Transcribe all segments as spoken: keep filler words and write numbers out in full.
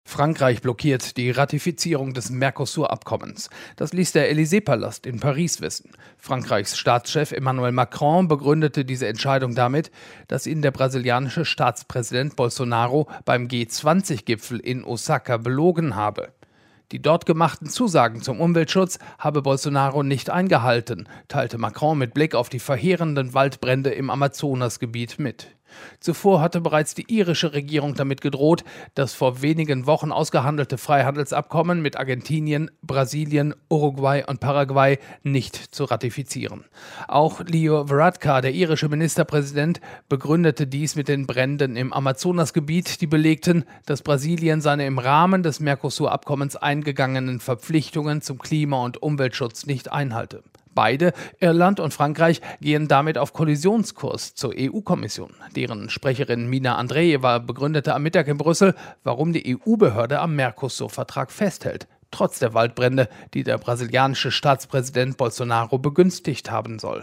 Frankreich blockiert die Ratifizierung des Mercosur-Abkommens. Das ließ der Élysée-Palast in Paris wissen. Frankreichs Staatschef Emmanuel Macron begründete diese Entscheidung damit, dass ihn der brasilianische Staatspräsident Bolsonaro beim G zwanzig Gipfel in Osaka belogen habe. Die dort gemachten Zusagen zum Umweltschutz habe Bolsonaro nicht eingehalten, teilte Macron mit Blick auf die verheerenden Waldbrände im Amazonasgebiet mit. Zuvor hatte bereits die irische Regierung damit gedroht, das vor wenigen Wochen ausgehandelte Freihandelsabkommen mit Argentinien, Brasilien, Uruguay und Paraguay nicht zu ratifizieren. Auch Leo Varadkar, der irische Ministerpräsident, begründete dies mit den Bränden im Amazonasgebiet, die belegten, dass Brasilien seine im Rahmen des Mercosur-Abkommens eingegangenen Verpflichtungen zum Klima- und Umweltschutz nicht einhalte. Beide, Irland und Frankreich, gehen damit auf Kollisionskurs zur E U-Kommission. Deren Sprecherin Mina Andreeva begründete am Mittag in Brüssel, warum die E U-Behörde am Mercosur-Vertrag festhält, trotz der Waldbrände, die der brasilianische Staatspräsident Bolsonaro begünstigt haben soll.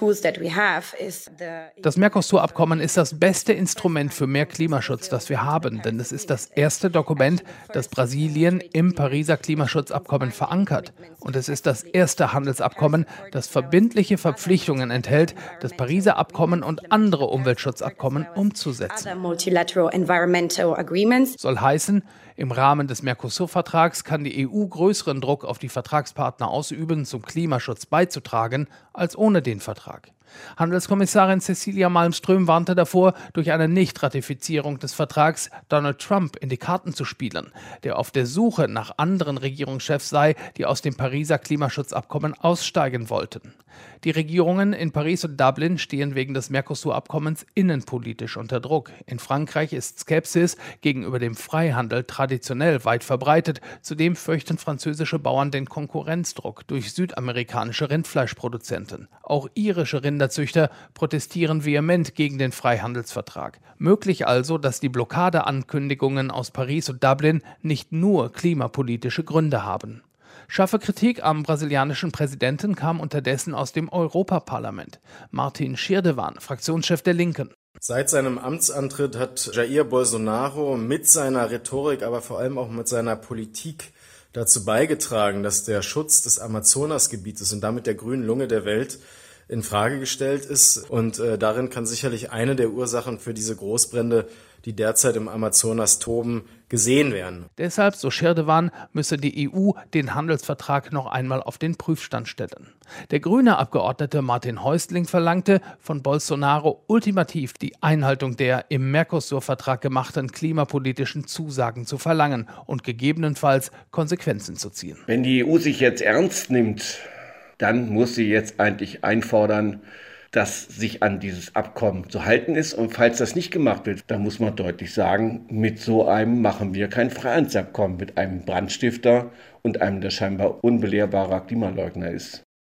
Das Mercosur-Abkommen ist das beste Instrument für mehr Klimaschutz, das wir haben, denn es ist das erste Dokument, das Brasilien im Pariser Klimaschutzabkommen verankert. Und es ist das erste Handelsabkommen, das verbindliche Verpflichtungen enthält, das Pariser Abkommen und andere Umweltschutzabkommen umzusetzen. Soll heißen, im Rahmen des Mercosur-Vertrags kann die E U größeren Druck auf die Vertragspartner ausüben, zum Klimaschutz beizutragen, als ohne den Vertrag. Handelskommissarin Cecilia Malmström warnte davor, durch eine Nichtratifizierung des Vertrags Donald Trump in die Karten zu spielen, der auf der Suche nach anderen Regierungschefs sei, die aus dem Pariser Klimaschutzabkommen aussteigen wollten. Die Regierungen in Paris und Dublin stehen wegen des Mercosur-Abkommens innenpolitisch unter Druck. In Frankreich ist Skepsis gegenüber dem Freihandel traditionell weit verbreitet. Zudem fürchten französische Bauern den Konkurrenzdruck durch südamerikanische Rindfleischproduzenten. Auch irische Rinderzüchter protestieren vehement gegen den Freihandelsvertrag. Möglich also, dass die Blockadeankündigungen aus Paris und Dublin nicht nur klimapolitische Gründe haben. Scharfe Kritik am brasilianischen Präsidenten kam unterdessen aus dem Europaparlament. Martin Schirdewan, Fraktionschef der Linken. Seit seinem Amtsantritt hat Jair Bolsonaro mit seiner Rhetorik, aber vor allem auch mit seiner Politik dazu beigetragen, dass der Schutz des Amazonasgebietes und damit der grünen Lunge der Welt in Frage gestellt ist. Und äh, darin kann sicherlich eine der Ursachen für diese Großbrände, die derzeit im Amazonas toben, gesehen werden. Deshalb, so Schirdewan, müsse die E U den Handelsvertrag noch einmal auf den Prüfstand stellen. Der grüne Abgeordnete Martin Häusling verlangte von Bolsonaro ultimativ die Einhaltung der im Mercosur-Vertrag gemachten klimapolitischen Zusagen zu verlangen und gegebenenfalls Konsequenzen zu ziehen. Wenn die E U sich jetzt ernst nimmt, dann muss sie jetzt eigentlich einfordern, dass sich an dieses Abkommen zu halten ist. Und falls das nicht gemacht wird, dann muss man deutlich sagen, mit so einem machen wir kein Freihandelsabkommen, mit einem Brandstifter und einem, der scheinbar unbelehrbarer Klimaleugner ist.